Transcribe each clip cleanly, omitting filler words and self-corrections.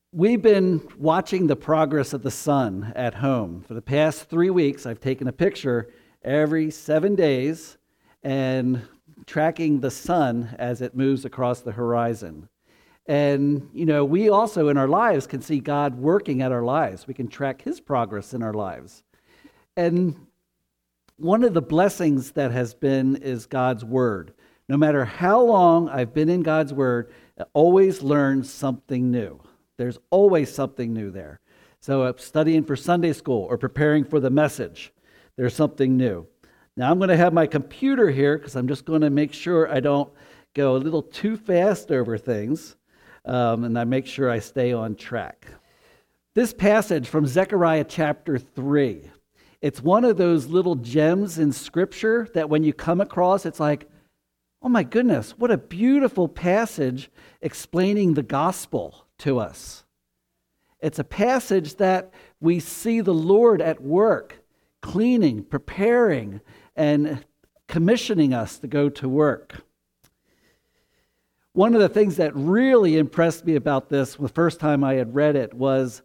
We've been watching the progress of the sun at home. For the past 3 weeks, I've taken a picture every 7 days and tracking the sun as it moves across the horizon. And, we also in our lives can see God working at our lives. We can track His progress in our lives. And one of the blessings that has been is God's Word. No matter how long I've been in God's Word, I always learn something new. There's always something new there. So studying for Sunday school or preparing for the message, there's something new. Now I'm going to have my computer here because I'm just going to make sure I don't go a little too fast over things, and I make sure I stay on track. This passage from Zechariah chapter 3, it's one of those little gems in Scripture that when you come across, it's like, oh my goodness, what a beautiful passage explaining the gospel to us. It's a passage that we see the Lord at work, cleaning, preparing, and commissioning us to go to work. One of the things that really impressed me about this, the first time I had read it, was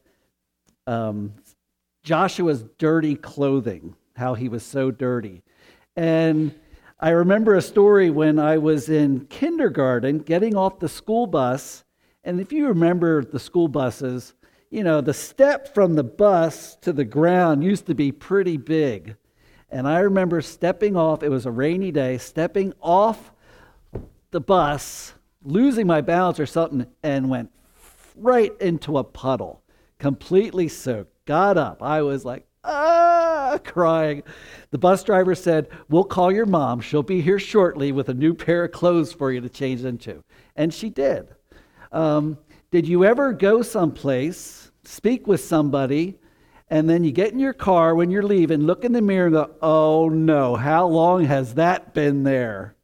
Joshua's dirty clothing, how he was so dirty. And I remember a story when I was in kindergarten, getting off the school bus. And if you remember the school buses, the step from the bus to the ground used to be pretty big. And I remember stepping off, it was a rainy day, stepping off the bus, losing my balance or something, and went right into a puddle, completely soaked. Got up. I was like, crying. The bus driver said, "We'll call your mom. She'll be here shortly with a new pair of clothes for you to change into." And she did. Did you ever go someplace, speak with somebody, and then you get in your car when you're leaving, look in the mirror and go, "Oh no, how long has that been there?"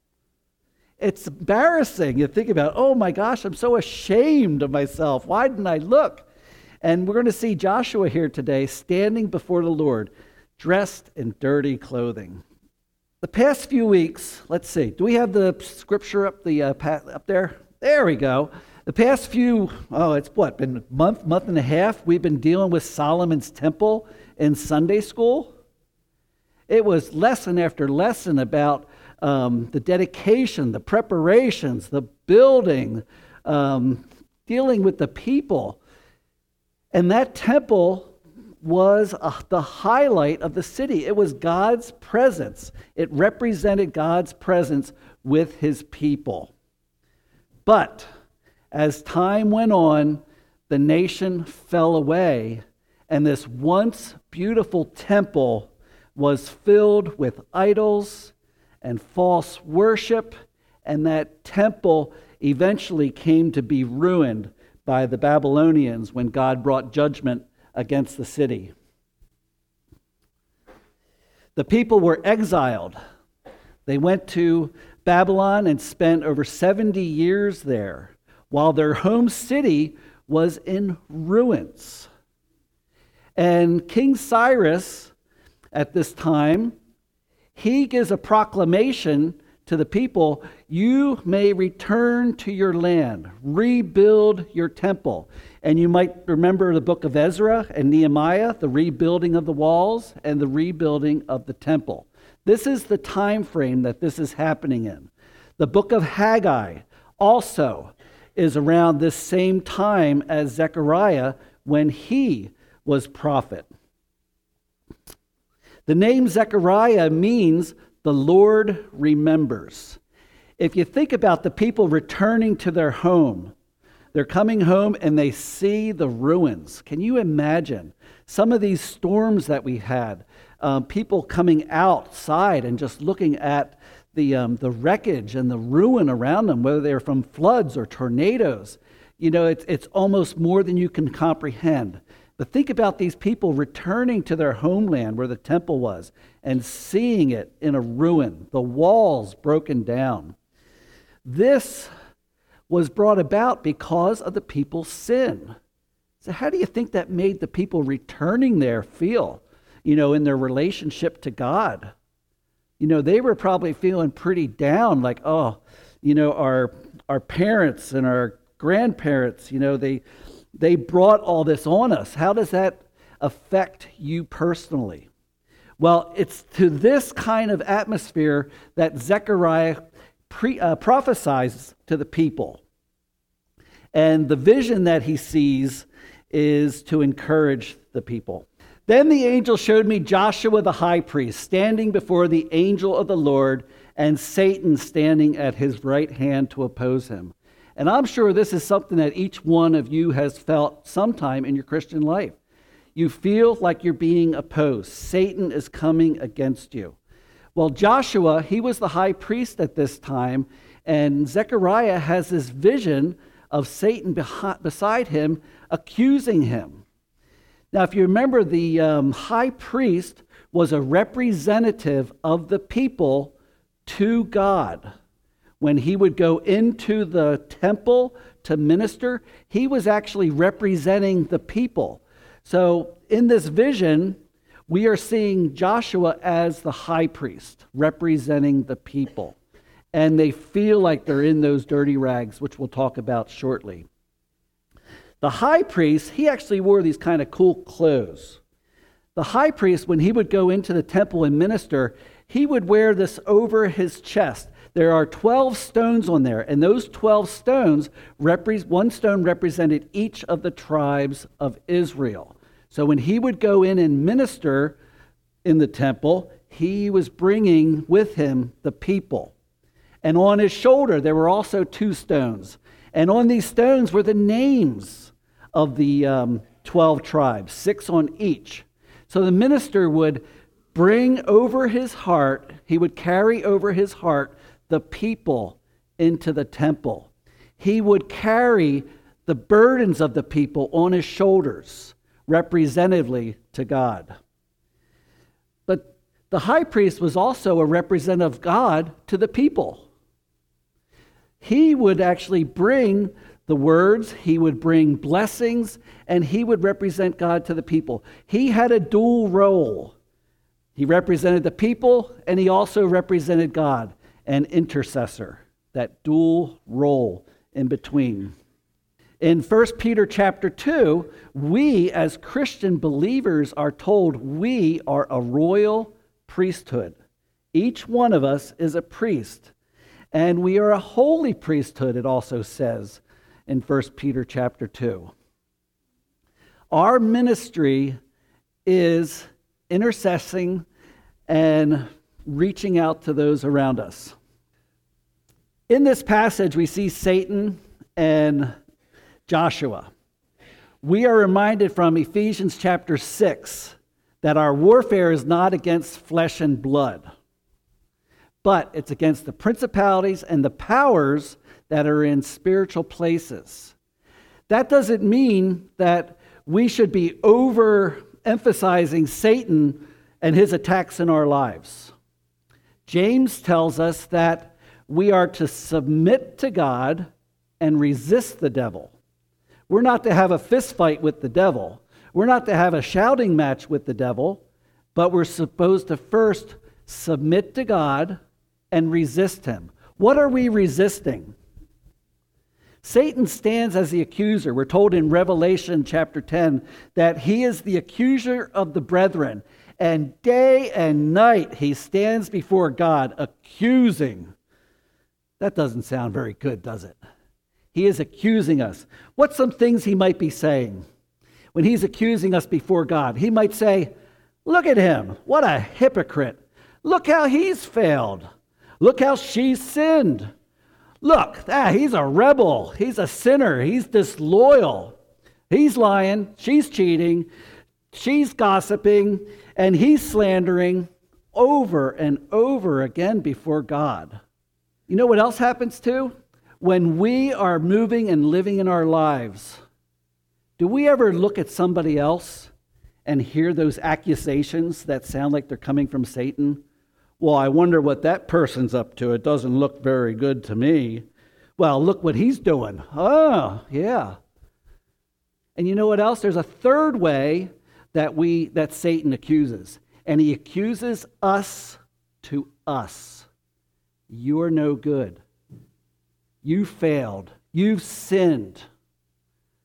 It's embarrassing. You think about, oh my gosh, I'm so ashamed of myself. Why didn't I look? And we're going to see Joshua here today standing before the Lord, dressed in dirty clothing. The past few weeks, let's see, do we have the scripture up there? There we go. The past few, been a month and a half, we've been dealing with Solomon's temple in Sunday school. It was lesson after lesson about the dedication, the preparations, the building, dealing with the people. And that temple was the highlight of the city. It was God's presence. It represented God's presence with His people. But as time went on, the nation fell away, and this once beautiful temple was filled with idols and false worship, and that temple eventually came to be ruined by the Babylonians when God brought judgment against the city. The people were exiled. They went to Babylon and spent over 70 years there, while their home city was in ruins. And King Cyrus, at this time, he gives a proclamation to the people, "You may return to your land, rebuild your temple." And you might remember the book of Ezra and Nehemiah, the rebuilding of the walls and the rebuilding of the temple. This is the time frame that this is happening in. The book of Haggai also is around this same time as Zechariah when he was prophet. The name Zechariah means the Lord remembers. If you think about the people returning to their home, they're coming home and they see the ruins. Can you imagine some of these storms that we had? People coming outside and just looking at the wreckage and the ruin around them, whether they're from floods or tornadoes. It's almost more than you can comprehend. But think about these people returning to their homeland where the temple was and seeing it in a ruin, the walls broken down. This was brought about because of the people's sin. So how do you think that made the people returning there feel, in their relationship to God? They were probably feeling pretty down, like, our parents and our grandparents, They brought all this on us. How does that affect you personally? Well, it's to this kind of atmosphere that Zechariah prophesies to the people. And the vision that he sees is to encourage the people. Then the angel showed me Joshua the high priest standing before the angel of the Lord, and Satan standing at his right hand to oppose him. And I'm sure this is something that each one of you has felt sometime in your Christian life. You feel like you're being opposed. Satan is coming against you. Well, Joshua, he was the high priest at this time, and Zechariah has this vision of Satan beside him, accusing him. Now, if you remember, the high priest was a representative of the people to God. When he would go into the temple to minister, he was actually representing the people. So in this vision, we are seeing Joshua as the high priest, representing the people. And they feel like they're in those dirty rags, which we'll talk about shortly. The high priest, he actually wore these kind of cool clothes. The high priest, when he would go into the temple and minister, he would wear this over his chest. There are 12 stones on there, and those 12 stones, one stone represented each of the tribes of Israel. So when he would go in and minister in the temple, he was bringing with him the people. And on his shoulder, there were also 2 stones. And on these stones were the names of the 12 tribes, 6 on each. So the minister would bring over his heart, he would carry over his heart the people into the temple. He would carry the burdens of the people on his shoulders, representatively to God. But the high priest was also a representative of God to the people. He would actually bring the words, he would bring blessings, and he would represent God to the people. He had a dual role. He represented the people, and he also represented God, an intercessor, that dual role in between. In 1 Peter chapter 2, we as Christian believers are told we are a royal priesthood. Each one of us is a priest. And we are a holy priesthood, it also says in 1 Peter chapter 2. Our ministry is intercessing and reaching out to those around us. In this passage, we see Satan and Joshua. We are reminded from Ephesians chapter 6 that our warfare is not against flesh and blood, but it's against the principalities and the powers that are in spiritual places. That doesn't mean that we should be overemphasizing Satan and his attacks in our lives. James tells us that we are to submit to God and resist the devil. We're not to have a fist fight with the devil. We're not to have a shouting match with the devil, but we're supposed to first submit to God and resist him. What are we resisting? Satan stands as the accuser. We're told in Revelation chapter 10 that he is the accuser of the brethren. And day and night he stands before God accusing. That doesn't sound very good, does it? He is accusing us. What's some things he might be saying when he's accusing us before God? He might say, look at him. What a hypocrite. Look how he's failed. Look how she's sinned. Look, he's a rebel. He's a sinner. He's disloyal. He's lying. She's cheating. She's gossiping. And he's slandering over and over again before God. You know what else happens too? When we are moving and living in our lives, do we ever look at somebody else and hear those accusations that sound like they're coming from Satan? Well, I wonder what that person's up to. It doesn't look very good to me. Well, look what he's doing. Oh, yeah. And you know what else? There's a third way that Satan accuses. And he accuses us to us. You're no good. You failed. You've sinned.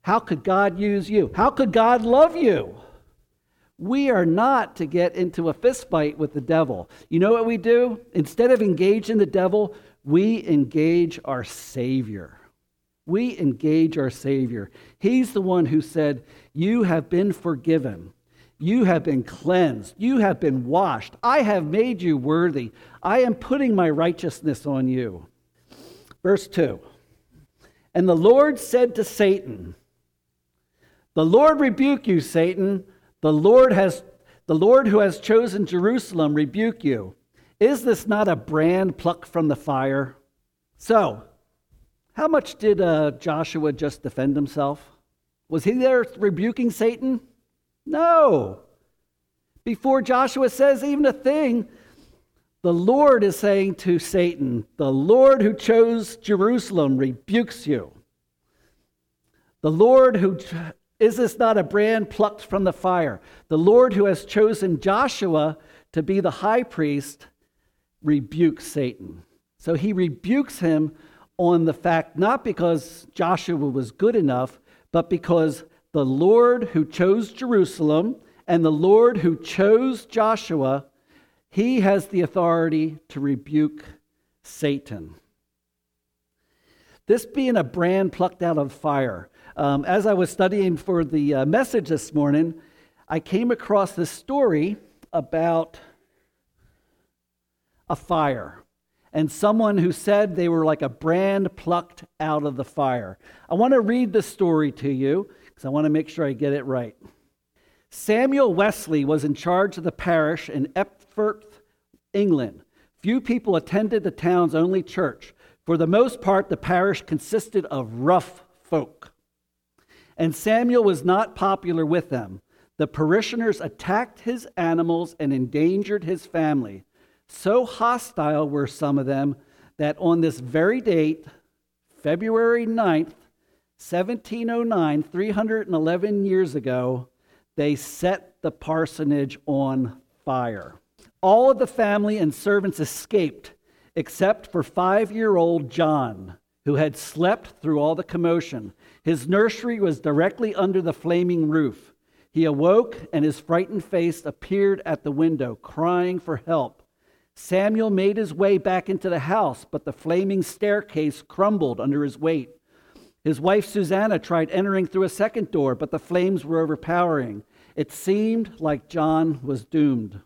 How could God use you? How could God love you? We are not to get into a fist fight with the devil. You know what we do? Instead of engaging the devil, we engage our Savior. We engage our Savior. He's the one who said, "You have been forgiven. You have been cleansed. You have been washed. I have made you worthy. I am putting my righteousness on you." Verse 2. And the Lord said to Satan, "The Lord rebuke you, Satan. The Lord who has chosen Jerusalem rebuke you. Is this not a brand plucked from the fire?" So, how much did Joshua just defend himself? Was he there rebuking Satan? No. Before Joshua says even a thing, the Lord is saying to Satan, "The Lord who chose Jerusalem rebukes you." Is this not a brand plucked from the fire? The Lord who has chosen Joshua to be the high priest rebukes Satan. So he rebukes him on the fact, not because Joshua was good enough, but because the Lord who chose Jerusalem and the Lord who chose Joshua, he has the authority to rebuke Satan. This being a brand plucked out of fire. As I was studying for the message this morning, I came across this story about a fire and someone who said they were like a brand plucked out of the fire. I want to read the story to you because I want to make sure I get it right. Samuel Wesley was in charge of the parish in Epworth, England. Few people attended the town's only church. For the most part, the parish consisted of rough folk. And Samuel was not popular with them. The parishioners attacked his animals and endangered his family. So hostile were some of them that on this very date, February 9th, 1709, 311 years ago, they set the parsonage on fire. All of the family and servants escaped, except for 5-year-old John, who had slept through all the commotion. His nursery was directly under the flaming roof. He awoke, and his frightened face appeared at the window, crying for help. Samuel made his way back into the house, but the flaming staircase crumbled under his weight. His wife Susanna tried entering through a second door, but the flames were overpowering. It seemed like John was doomed.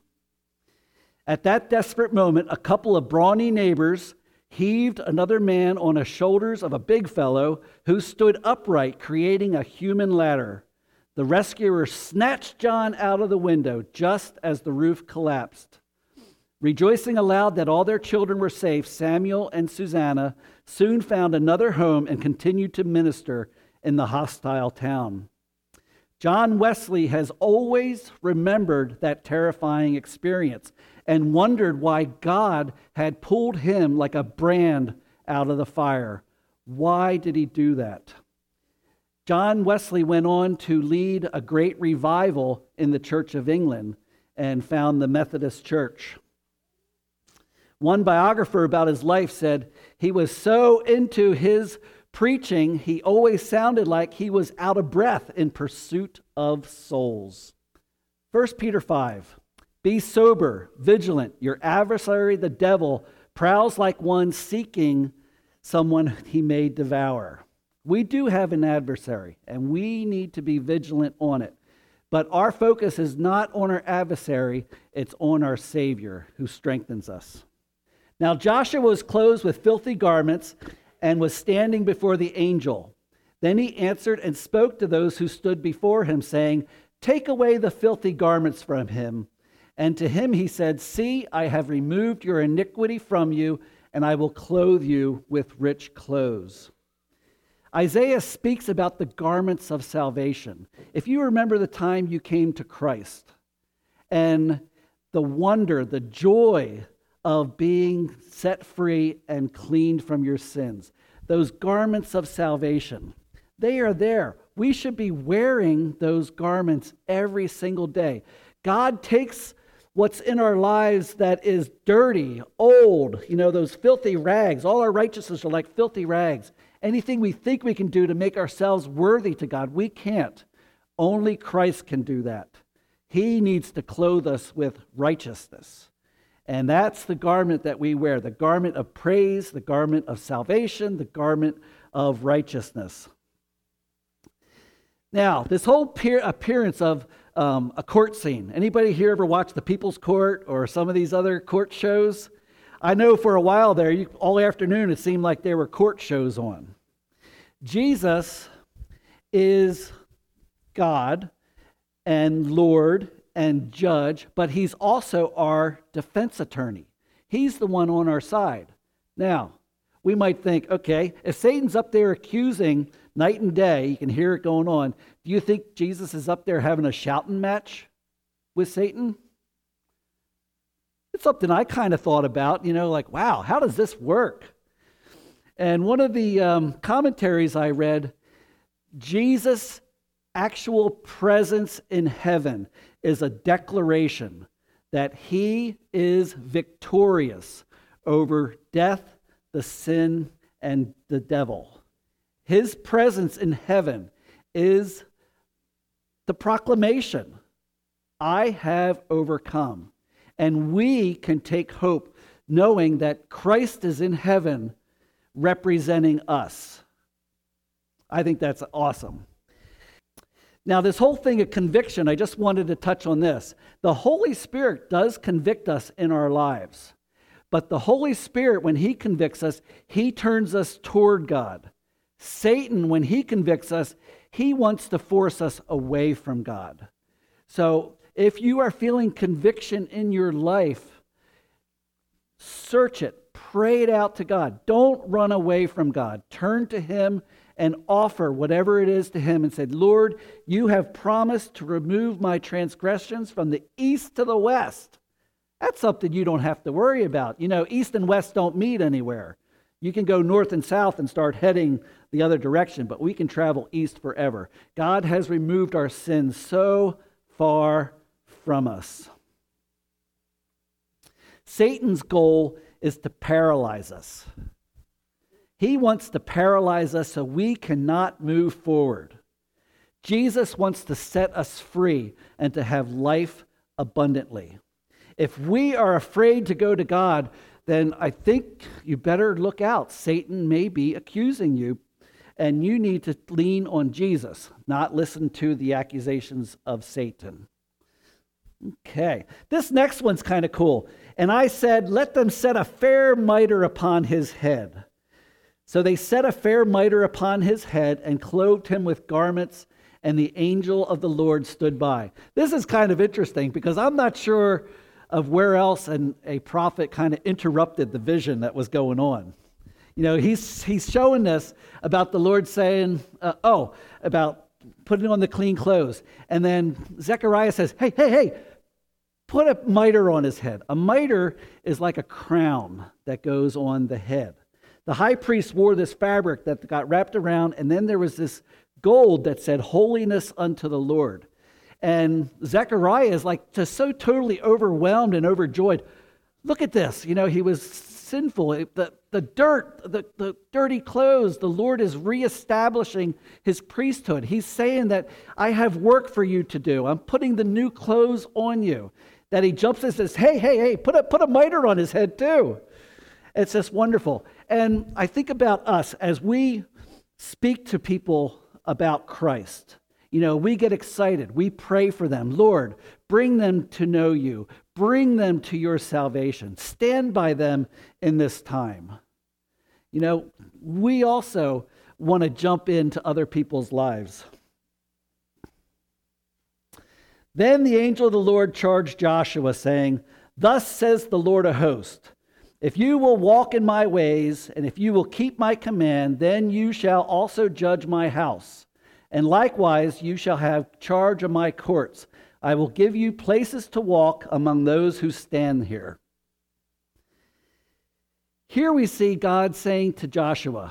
At that desperate moment, a couple of brawny neighbors heaved another man on the shoulders of a big fellow who stood upright, creating a human ladder. The rescuers snatched John out of the window just as the roof collapsed. Rejoicing aloud that all their children were safe, Samuel and Susanna soon found another home and continued to minister in the hostile town. John Wesley has always remembered that terrifying experience and wondered why God had pulled him like a brand out of the fire. Why did he do that? John Wesley went on to lead a great revival in the Church of England and found the Methodist Church. One biographer about his life said he was so into his preaching, he always sounded like he was out of breath in pursuit of souls. 1 Peter 5, be sober, vigilant. Your adversary, the devil, prowls like one seeking someone he may devour. We do have an adversary, and we need to be vigilant on it. But our focus is not on our adversary, it's on our Savior who strengthens us. Now Joshua was clothed with filthy garments and was standing before the angel. Then he answered and spoke to those who stood before him, saying, take away the filthy garments from him. And to him he said, see, I have removed your iniquity from you, and I will clothe you with rich clothes. Isaiah speaks about the garments of salvation. If you remember the time you came to Christ and the wonder, the joy of being set free and cleaned from your sins, those garments of salvation, they are there. We should be wearing those garments every single day. God takes what's in our lives that is dirty, old, those filthy rags. All our righteousness are like filthy rags. Anything we think we can do to make ourselves worthy to God, we can't. Only Christ can do that. He needs to clothe us with righteousness. And that's the garment that we wear, the garment of praise, the garment of salvation, the garment of righteousness. Now, this whole appearance of a court scene. Anybody here ever watch The People's Court or some of these other court shows? I know for a while there, all afternoon, it seemed like there were court shows on. Jesus is God and Lord and judge, but he's also our defense attorney. He's the one on our side. Now, we might think, okay, if Satan's up there accusing night and day, you can hear it going on, do you think Jesus is up there having a shouting match with Satan? It's something I kind of thought about, like, wow, how does this work? And one of the commentaries I read, Jesus' actual presence in heaven is a declaration that he is victorious over death, the sin, and the devil. His presence in heaven is the proclamation, I have overcome. And we can take hope knowing that Christ is in heaven representing us. I think that's awesome. Now, this whole thing of conviction, I just wanted to touch on this. The Holy Spirit does convict us in our lives. But the Holy Spirit, when he convicts us, he turns us toward God. Satan, when he convicts us, he wants to force us away from God. So if you are feeling conviction in your life, search it, pray it out to God. Don't run away from God. Turn to him and offer whatever it is to him and say, Lord, you have promised to remove my transgressions from the east to the west. That's something you don't have to worry about. East and west don't meet anywhere. You can go north and south and start heading the other direction, but we can travel east forever. God has removed our sins so far from us. Satan's goal is to paralyze us. He wants to paralyze us so we cannot move forward. Jesus wants to set us free and to have life abundantly. If we are afraid to go to God, then I think you better look out. Satan may be accusing you, and you need to lean on Jesus, not listen to the accusations of Satan. Okay, this next one's kind of cool. And I said, let them set a fair mitre upon his head. So they set a fair mitre upon his head and clothed him with garments, and the angel of the Lord stood by. This is kind of interesting because I'm not sure of where else a prophet kind of interrupted the vision that was going on. He's showing us about the Lord saying, about putting on the clean clothes. And then Zechariah says, hey, put a mitre on his head. A mitre is like a crown that goes on the head. The high priest wore this fabric that got wrapped around, and then there was this gold that said, holiness unto the Lord. And Zechariah is like just so totally overwhelmed and overjoyed. Look at this. He was sinful. The dirt, the dirty clothes, the Lord is reestablishing his priesthood. He's saying that I have work for you to do. I'm putting the new clothes on you. That he jumps and says, hey, put a mitre on his head too. It's just wonderful. And I think about us as we speak to people about Christ. We get excited. We pray for them. Lord, bring them to know you. Bring them to your salvation. Stand by them in this time. We also want to jump into other people's lives. Then the angel of the Lord charged Joshua, saying, Thus says the Lord of hosts, if you will walk in my ways, and if you will keep my command, then you shall also judge my house. And likewise, you shall have charge of my courts. I will give you places to walk among those who stand here. Here we see God saying to Joshua,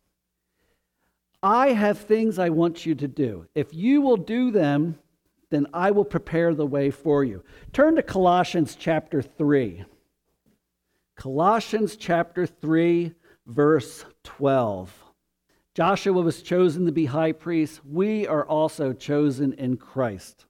I have things I want you to do. If you will do them, then I will prepare the way for you. Turn to Colossians chapter 3. Colossians chapter 3, verse 12. Joshua was chosen to be high priest. We are also chosen in Christ.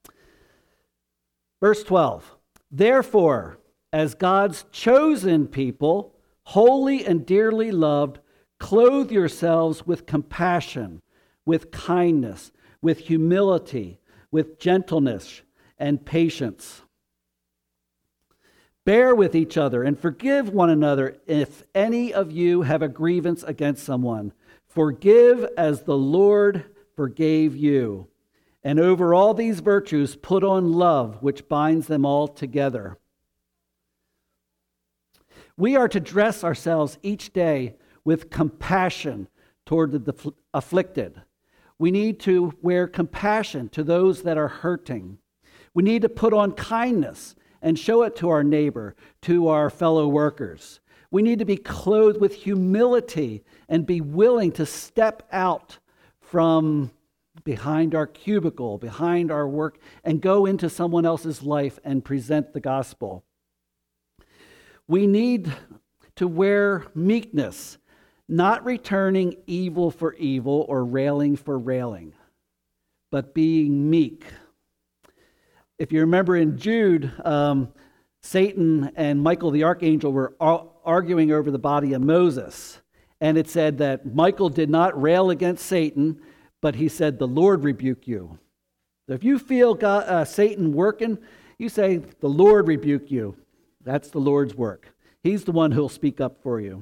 Verse 12, therefore, as God's chosen people, holy and dearly loved, clothe yourselves with compassion, with kindness, with humility, with gentleness and patience. Bear with each other and forgive one another if any of you have a grievance against someone. Forgive as the Lord forgave you. And over all these virtues, put on love, which binds them all together. We are to dress ourselves each day with compassion toward the afflicted. We need to wear compassion to those that are hurting. We need to put on kindness and show it to our neighbor, to our fellow workers. We need to be clothed with humility and be willing to step out from behind our cubicle, behind our work, and go into someone else's life and present the gospel. We need to wear meekness, not returning evil for evil or railing for railing, but being meek. If you remember in Jude, Satan and Michael the archangel were arguing over the body of Moses. And it said that Michael did not rail against Satan, but he said, the Lord rebuke you. So if you feel Satan working, you say, the Lord rebuke you. That's the Lord's work. He's the one who'll speak up for you.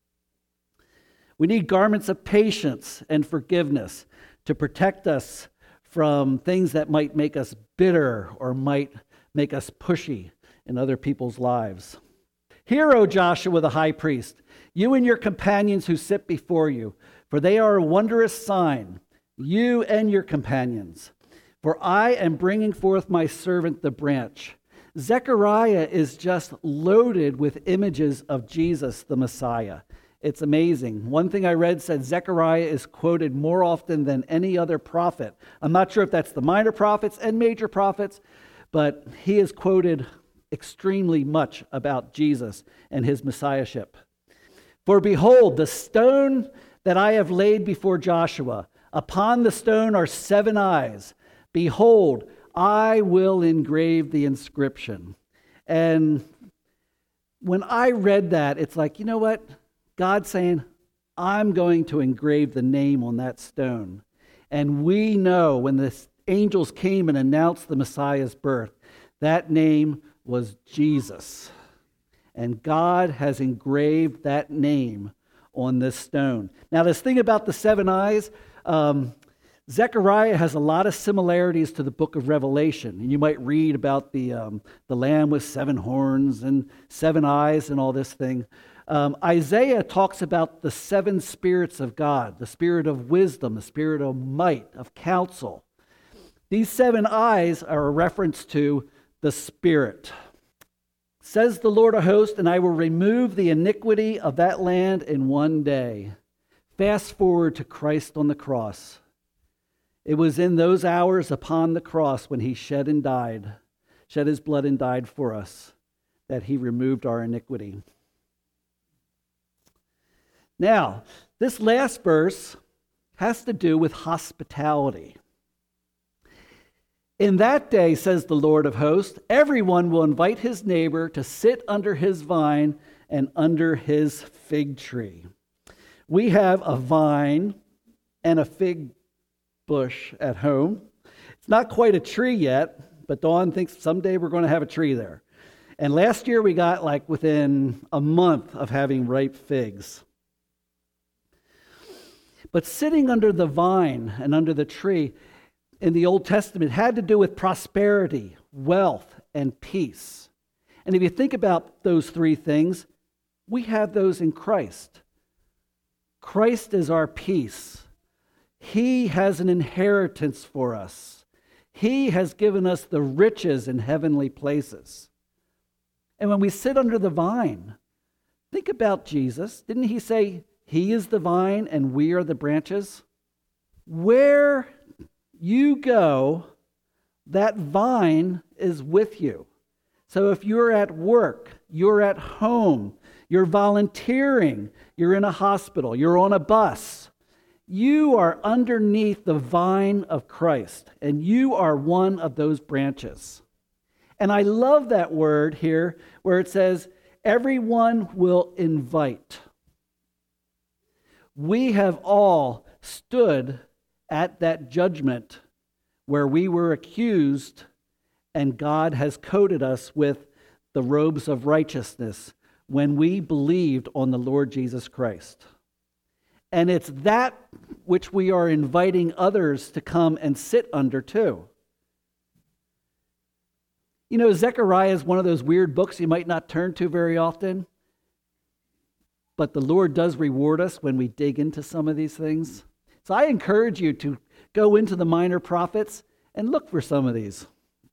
We need garments of patience and forgiveness to protect us from things that might make us bitter or might make us pushy in other people's lives. Hear, O Joshua the high priest, you and your companions who sit before you, for they are a wondrous sign, you and your companions. For I am bringing forth my servant the branch. Zechariah is just loaded with images of Jesus the Messiah. It's amazing. One thing I read said Zechariah is quoted more often than any other prophet. I'm not sure if that's the minor prophets and major prophets, but he is quoted extremely much about Jesus and his messiahship. For behold, the stone that I have laid before Joshua, upon the stone are 7 eyes. Behold, I will engrave the inscription. And when I read that, it's like, you know what? God's saying, I'm going to engrave the name on that stone. And we know when the angels came and announced the Messiah's birth, that name was Jesus. And God has engraved that name on this stone. Now, this thing about the 7 eyes, Zechariah has a lot of similarities to the book of Revelation. And you might read about the lamb with 7 horns and 7 eyes and all this thing. Isaiah talks about the 7 spirits of God, the spirit of wisdom, the spirit of might, of counsel. These 7 eyes are a reference to the Spirit. Says the Lord of hosts, and I will remove the iniquity of that land in one day. Fast forward to Christ on the cross. It was in those hours upon the cross when he shed his blood and died for us, that he removed our iniquity. Now, this last verse has to do with hospitality. In that day, says the Lord of hosts, everyone will invite his neighbor to sit under his vine and under his fig tree. We have a vine and a fig bush at home. It's not quite a tree yet, but Dawn thinks someday we're going to have a tree there. And last year we got like within a month of having ripe figs. But sitting under the vine and under the tree in the Old Testament had to do with prosperity, wealth, and peace. And if you think about those 3 things, we have those in Christ. Christ is our peace. He has an inheritance for us. He has given us the riches in heavenly places. And when we sit under the vine, think about Jesus. Didn't he say, he is the vine and we are the branches? Where you go, that vine is with you. So if you're at work, you're at home, you're volunteering, you're in a hospital, you're on a bus, You are underneath the vine of Christ, and you are one of those branches. And I love that word here where it says, everyone will invite. We have all stood at that judgment where we were accused, and God has coated us with the robes of righteousness when we believed on the Lord Jesus Christ. And it's that which we are inviting others to come and sit under too. You know, Zechariah is one of those weird books you might not turn to very often. But the Lord does reward us when we dig into some of these things. So I encourage you to go into the minor prophets and look for some of these.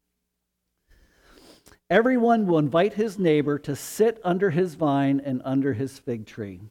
Everyone will invite his neighbor to sit under his vine and under his fig tree.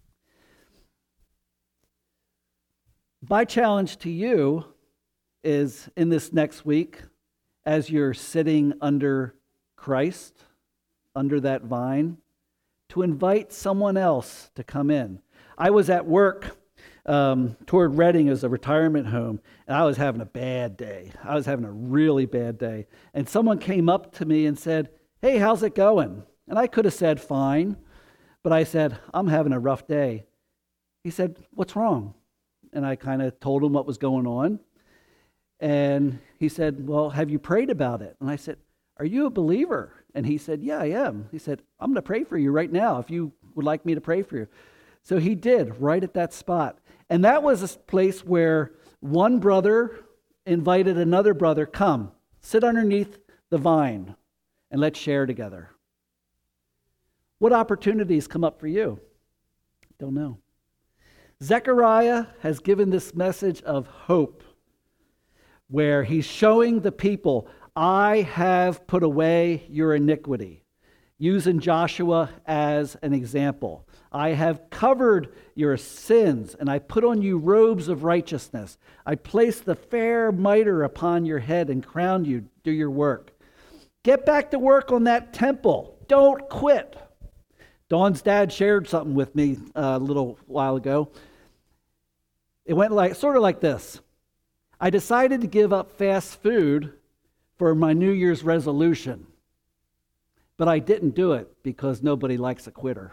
My challenge to you is in this next week, as you're sitting under Christ, under that vine, to invite someone else to come in. I was at work toward Reading as a retirement home, and I was having a bad day. I was having a really bad day. And someone came up to me and said, "Hey, how's it going?" And I could have said, "Fine." But I said, "I'm having a rough day." He said, "What's wrong?" And I kind of told him what was going on. And he said, "Well, have you prayed about it?" And I said, "Are you a believer?" And he said, "Yeah, I am." He said, "I'm going to pray for you right now if you would like me to pray for you." So he did, right at that spot. And that was a place where one brother invited another brother, "Come, sit underneath the vine and let's share together." What opportunities come up for you? Don't know. Zechariah has given this message of hope where he's showing the people, "I have put away your iniquity," using Joshua as an example. "I have covered your sins, and I put on you robes of righteousness. I placed the fair mitre upon your head and crowned you. Do your work." Get back to work on that temple. Don't quit. Dawn's dad shared something with me a little while ago. It went sort of like this. I decided to give up fast food for my New Year's resolution, but I didn't do it because nobody likes a quitter.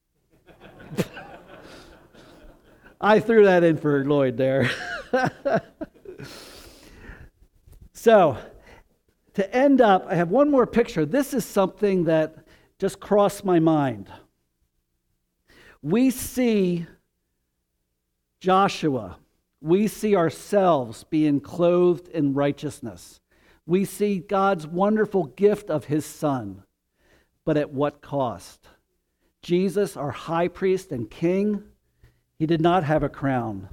I threw that in for Lloyd there. So, to end up, I have one more picture. This is something that just crossed my mind. We see Joshua. We see ourselves being clothed in righteousness. We see God's wonderful gift of his Son. But at what cost? Jesus, our high priest and king, he did not have a crown.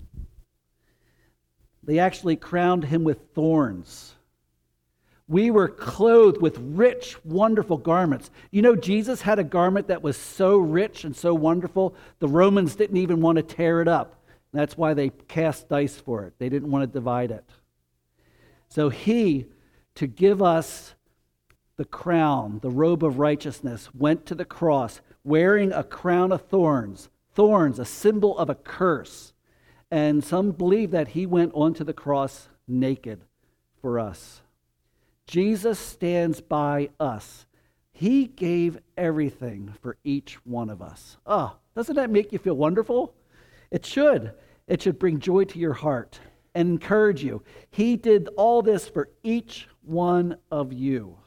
They actually crowned him with thorns. We were clothed with rich, wonderful garments. You know, Jesus had a garment that was so rich and so wonderful, the Romans didn't even want to tear it up. That's why they cast dice for it. They didn't want to divide it. So he, to give us the crown, the robe of righteousness, went to the cross wearing a crown of thorns. Thorns, a symbol of a curse. And some believe that he went onto the cross naked for us. Jesus stands by us. He gave everything for each one of us. Oh, doesn't that make you feel wonderful? It should. It should bring joy to your heart and encourage you. He did all this for each one of you.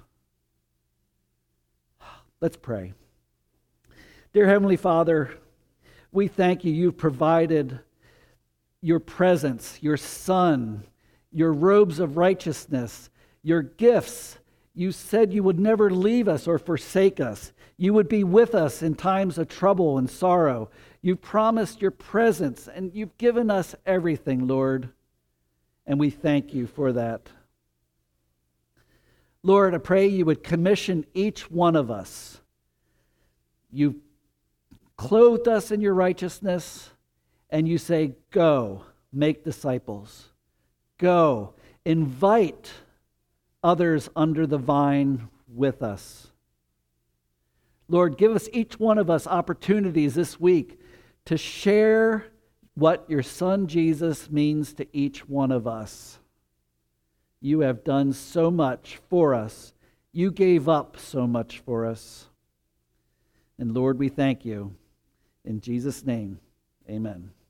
Let's pray. Dear Heavenly Father, we thank you. You've provided your presence, your Son, your robes of righteousness, your gifts. You said you would never leave us or forsake us. You would be with us in times of trouble and sorrow. You've promised your presence, and you've given us everything, Lord. And we thank you for that. Lord, I pray you would commission each one of us. You've clothed us in your righteousness, and you say, "Go, make disciples. Go, invite others under the vine with us." Lord, give us, each one of us, opportunities this week to share what your Son Jesus means to each one of us. You have done so much for us. You gave up so much for us. And Lord, we thank you. In Jesus' name, amen.